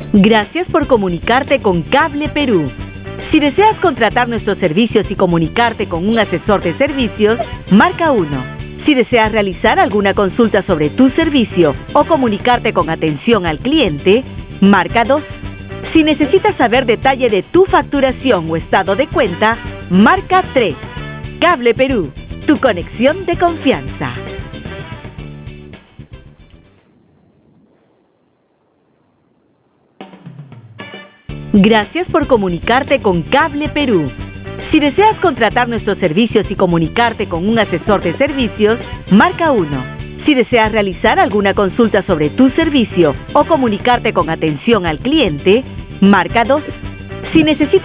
Gracias por comunicarte con Cable Perú. Si deseas contratar nuestros servicios y comunicarte con un asesor de servicios, marca 1. Si deseas realizar alguna consulta sobre tu servicio o comunicarte con atención al cliente, marca 2. Si necesitas saber detalle de tu facturación o estado de cuenta, marca 3. Cable Perú, tu conexión de confianza. Gracias por comunicarte con Cable Perú. Si deseas contratar nuestros servicios y comunicarte con un asesor de servicios, marca 1. Si deseas realizar alguna consulta sobre tu servicio o comunicarte con atención al cliente, marca 2. Si necesitas...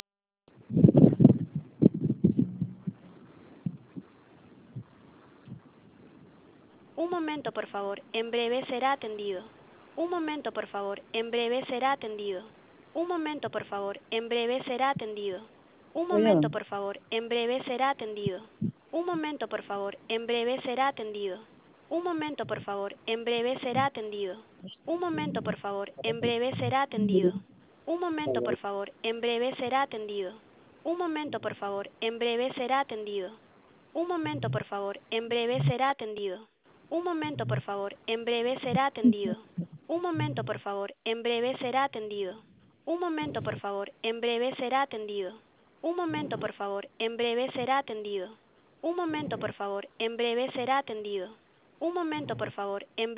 Un momento, por favor. En breve será atendido. Un momento, por favor. En breve será atendido. Un momento, por favor. En breve será atendido. Un momento, por favor. En breve será atendido. Un momento, por favor. En breve será atendido. Un momento, por favor. En breve será atendido. Un momento, por favor. En breve será atendido. Un momento, por favor. En breve será atendido. Un momento, por favor. En breve será atendido. Un momento, por favor. En breve será atendido. Un momento, por favor. En breve será atendido. Un momento, por favor. En breve será atendido. Un momento, por favor. En breve será atendido. Un momento, por favor. En breve será atendido. Un momento, por favor. En breve será atendido. Un momento, por favor. En